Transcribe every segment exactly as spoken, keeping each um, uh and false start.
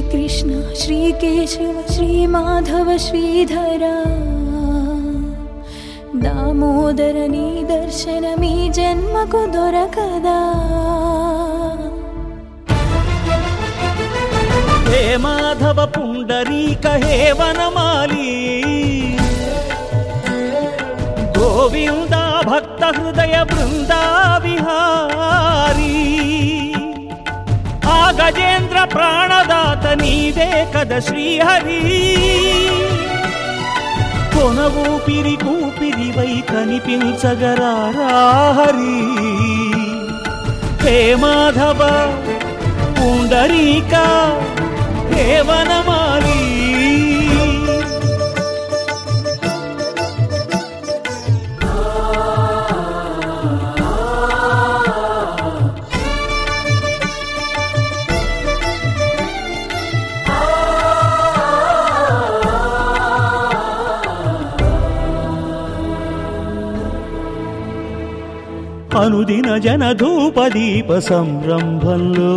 శ్రీకృష్ణ శ్రీకేశవ శ్రీమాధవ శ్రీధరా దామోదర నీ దర్శనమీ జన్మకు దొరకదా. హే మాధవ పుండరీక హే వనమాలి గోవింద భక్త హృదయ బృందా విహారీ ఆ గజేంద్ర ప్రాణదాత నీదే కద శ్రీహరి. కొన ఊపిరి కూపిరివై కనిపించగరారా హరి. హే మాధవ పుండరీక హే వనమాలి అనుదిన జన ధూపదీప సంరంభంలో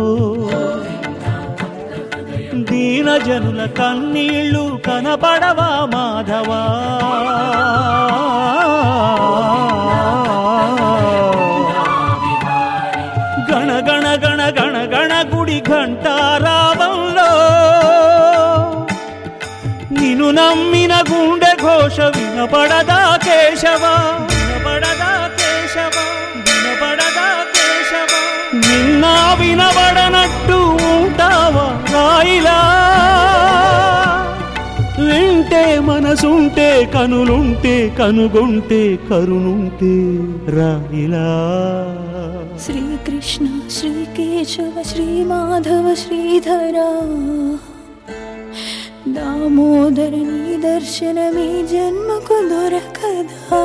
దీన జనుల కన్నీళ్ళు కనపడవా మాధవా. గణ గణ గణ గణ గణ గుడి ఘంటారావంలో నిన్ను నమ్మిన గుండె ఘోష వినపడదా కేశవా. వినపడదా కేశవ వినపడదా కేశవ. నిన్నా వినబడనట్టు ఉంటావా రాయిలా. వింటే మనసుంటే కనులుంటే కనుగొంటే కరుణుంటే రాయిలా. శ్రీకృష్ణ శ్రీకేశవ శ్రీమాధవ శ్రీధరా దామోదర నీ దర్శనమీ జన్మకు దొరకదా.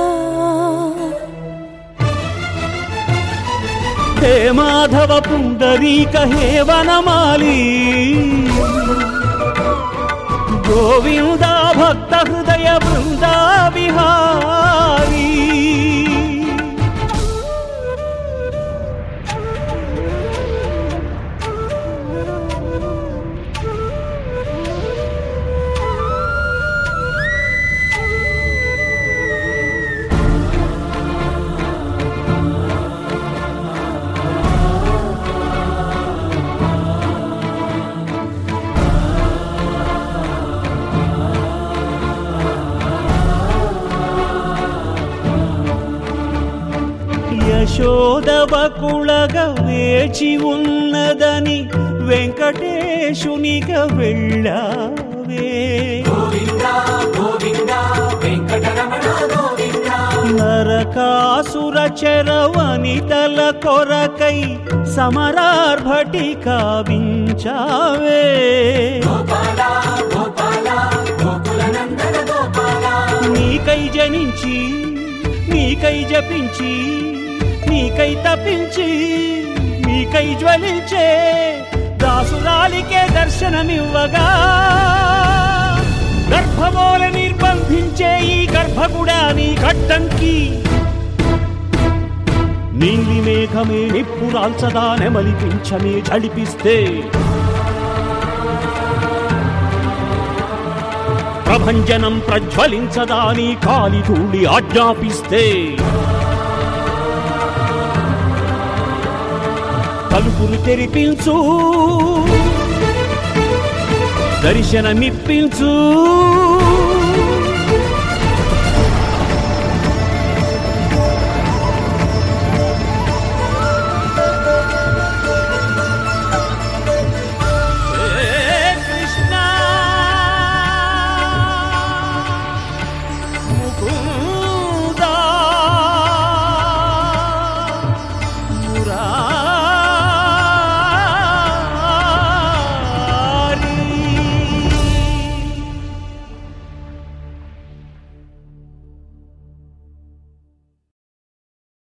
హే మాధవ పుండరీక హే వనమాలి గోవింద భక్త హృదయ బృందా విహారీ. యశోదవకుళగా వేచి ఉన్నదని వెంకటేశునిగా వెళ్ళావే. నరకాసుర చరవనితల కొరకై సమరార్భటి కావించావే. నీకై జనించి నీకై జపించి నీకై తపించి నీకై జ్వలించే దాసురాలికే దర్శనమివ్వగా గర్భమూల నిర్బంధించే ఈ గర్భగుడా నీ కట్టంకి. నీలి మేఘమే నిప్పురాల్చదా నెమలిపించమే జడిపిస్తే ప్రభంజనం ప్రజ్వలించదా నీ కాలి ధూళి ఆజ్ఞాపిస్తే. తలుపులు తెరిపించు దర్శనమిప్పించు